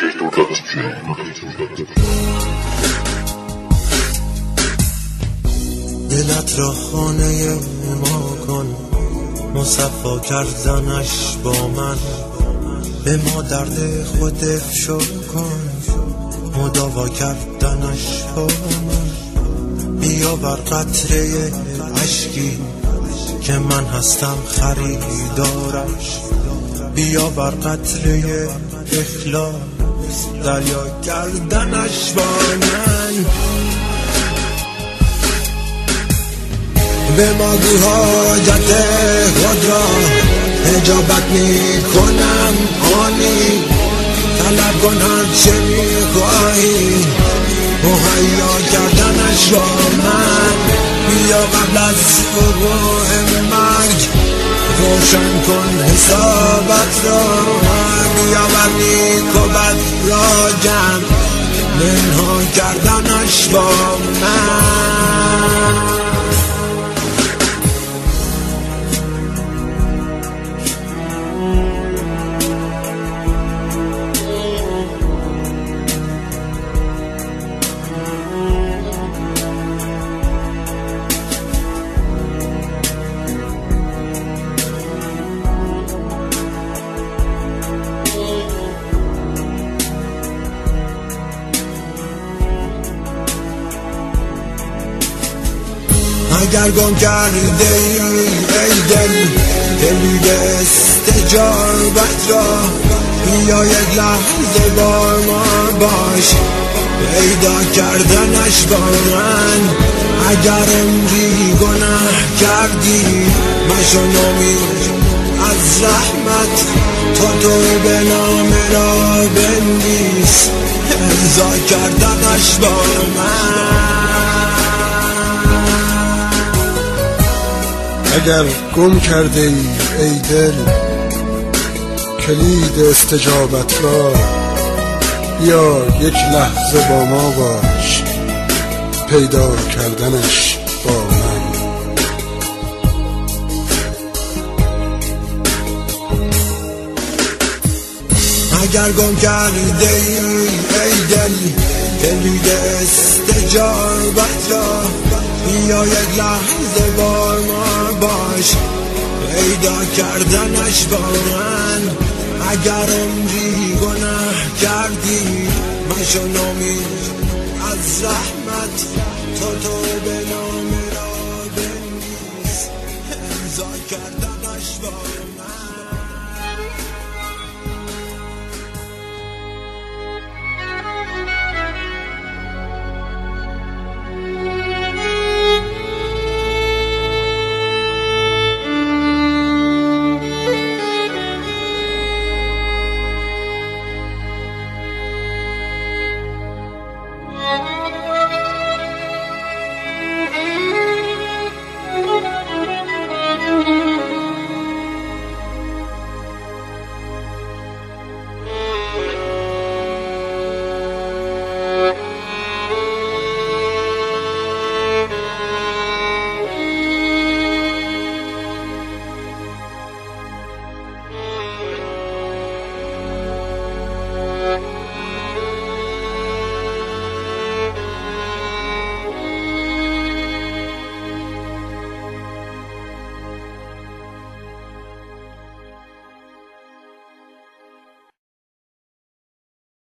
دلت را خانه ما کن، مصفا کردنش با من، به ما درد خود افشا کن، مداوا کردنش با من. بیا بر قطره عشقی که من هستم خریدارش، بیا بر قطره اخلاص دریا کردنش با من. به ما گو حاجت خود را اجابت می کنم آنی، طلب کن هرچه می خواهی مهیا کردنش با من. بیا قبل از وقوع مرگ روشن کن حسابت را، بیا بر نیک و بد را جمع منها کردنش با من. اگر گم کرده ای دل دلید استجابت را، بیا یک لحظه با ما باش پیدا کردنش با من. اگر عمری گناه کردی مشو نومید از رحمت، تو به نام را بنویس امضا کردنش با من. اگر گم کرده ای دل کلید استجابت را، یا یک لحظه با ما باش پیدا کردنش با من. اگر گم کرده ای دل کلید استجابت را، بیا یک لحظه با ما باش پیدا کردنش با من. اگر عمری گناه کردی مشو نومید از رحمت، تو